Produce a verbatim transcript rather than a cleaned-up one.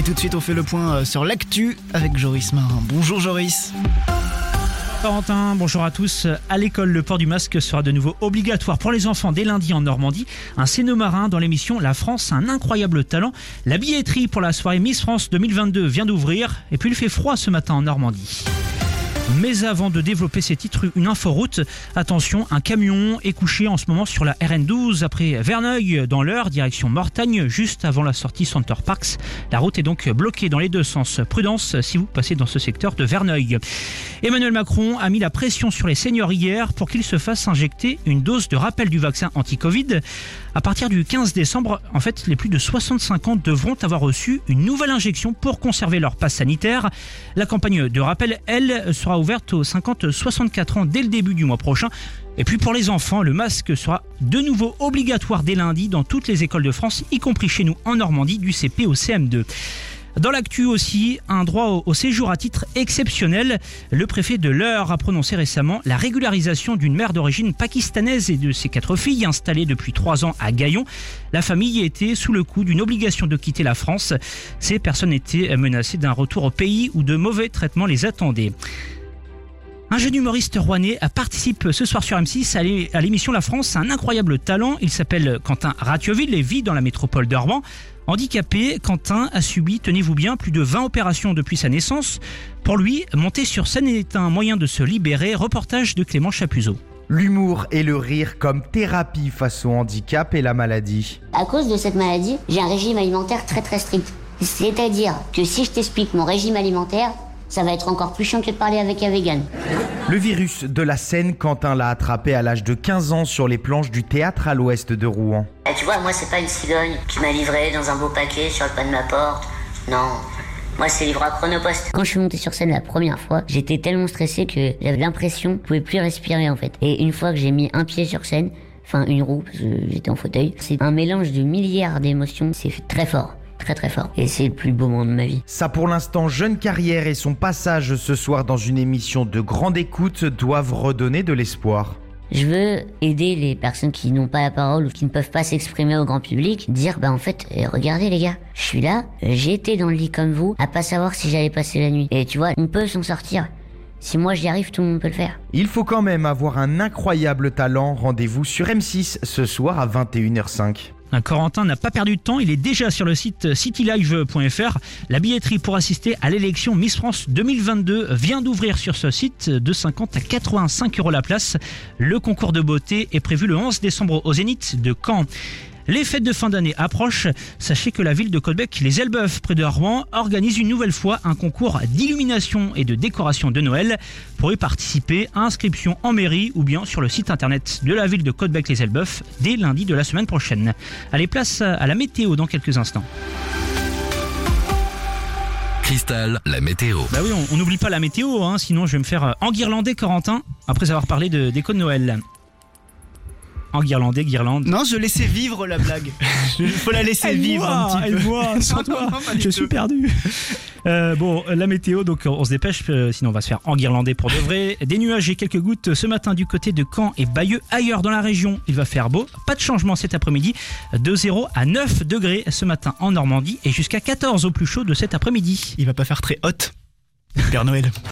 Et tout de suite, on fait le point sur l'actu avec Joris Marin. Bonjour Joris. Corentin, bonjour à tous. À l'école, le port du masque sera de nouveau obligatoire pour les enfants dès lundi en Normandie. Un cénomarin dans l'émission La France a un incroyable talent. La billetterie pour la soirée Miss France deux mille vingt-deux vient d'ouvrir et puis il fait froid ce matin en Normandie. Mais avant de développer ces titres, une inforoute. Attention, un camion est couché en ce moment sur la R N douze après Verneuil dans l'Eure, direction Mortagne, juste avant la sortie Center Parks. La route est donc bloquée dans les deux sens. Prudence si vous passez dans ce secteur de Verneuil. Emmanuel Macron a mis la pression sur les seniors hier pour qu'ils se fassent injecter une dose de rappel du vaccin anti-Covid. À partir du quinze décembre, en fait, les plus de soixante-cinq ans devront avoir reçu une nouvelle injection pour conserver leur passe sanitaire. La campagne de rappel, elle, sera ouverte aux cinquante à soixante-quatre ans dès le début du mois prochain. Et puis pour les enfants, le masque sera de nouveau obligatoire dès lundi dans toutes les écoles de France, y compris chez nous en Normandie, du C P au C M deux. Dans l'actu aussi, un droit au séjour à titre exceptionnel. Le préfet de l'Eure a prononcé récemment la régularisation d'une mère d'origine pakistanaise et de ses quatre filles installées depuis trois ans à Gaillon. La famille était sous le coup d'une obligation de quitter la France. Ces personnes étaient menacées d'un retour au pays où de mauvais traitements les attendaient. Un jeune humoriste rouennais participe ce soir sur M six à l'émission La France a un incroyable talent. Il s'appelle Quentin Ratioville et vit dans la métropole de Rouen. Handicapé, Quentin a subi, tenez-vous bien, plus de vingt opérations depuis sa naissance. Pour lui, monter sur scène est un moyen de se libérer. Reportage de Clément Chapuzot. L'humour et le rire comme thérapie face au handicap et la maladie. À cause de cette maladie, j'ai un régime alimentaire très très strict. C'est-à-dire que si je t'explique mon régime alimentaire, ça va être encore plus chiant que de parler avec un vegan. Le virus de la scène, Quentin l'a attrapé à l'âge de quinze ans sur les planches du théâtre à l'ouest de Rouen. Et tu vois, moi c'est pas une cigogne qui m'a livré dans un beau paquet sur le pas de ma porte. Non, moi c'est livré à Chronopost. Quand je suis monté sur scène la première fois, j'étais tellement stressé que j'avais l'impression que je pouvais plus respirer en fait. Et une fois que j'ai mis un pied sur scène, enfin une roue, parce que j'étais en fauteuil, c'est un mélange de milliards d'émotions, c'est très fort. Très très fort. Et c'est le plus beau moment de ma vie. Sa pour l'instant jeune carrière et son passage ce soir dans une émission de grande écoute doivent redonner de l'espoir. Je veux aider les personnes qui n'ont pas la parole ou qui ne peuvent pas s'exprimer au grand public, dire bah en fait, eh, regardez les gars, je suis là, j'ai été dans le lit comme vous, à pas savoir si j'allais passer la nuit. Et tu vois, on peut s'en sortir. Si moi j'y arrive, tout le monde peut le faire. Il faut quand même avoir un incroyable talent. Rendez-vous sur M six ce soir à vingt et une heures cinq. Corentin n'a pas perdu de temps, il est déjà sur le site citylive point f r. La billetterie pour assister à l'élection Miss France deux mille vingt-deux vient d'ouvrir sur ce site, de cinquante à quatre-vingt-cinq euros la place. Le concours de beauté est prévu le onze décembre au Zénith de Caen. Les fêtes de fin d'année approchent. Sachez que la ville de Caudebec-les-Elbeuf, près de Rouen, organise une nouvelle fois un concours d'illumination et de décoration de Noël. Pour y participer, inscription en mairie ou bien sur le site internet de la ville de Caudebec-les-Elbeuf dès lundi de la semaine prochaine. Allez, place à la météo dans quelques instants. Cristal, la météo. Bah oui, on n'oublie pas la météo, hein, sinon je vais me faire enguirlander, Corentin, après avoir parlé de déco de Noël. Enguirlandais, guirlande. Non, je laissais vivre la blague. Il faut la laisser elle vivre moi, un petit elle peu. Moi, sans toi, non, non, je suis perdu. Euh, bon, la météo, donc on se dépêche, euh, sinon on va se faire enguirlander pour de vrai. Des nuages et quelques gouttes ce matin du côté de Caen et Bayeux. Ailleurs dans la région, il va faire beau. Pas de changement cet après-midi. De zéro à neuf degrés ce matin en Normandie et jusqu'à quatorze au plus chaud de cet après-midi. Il va pas faire très hot, Père Noël.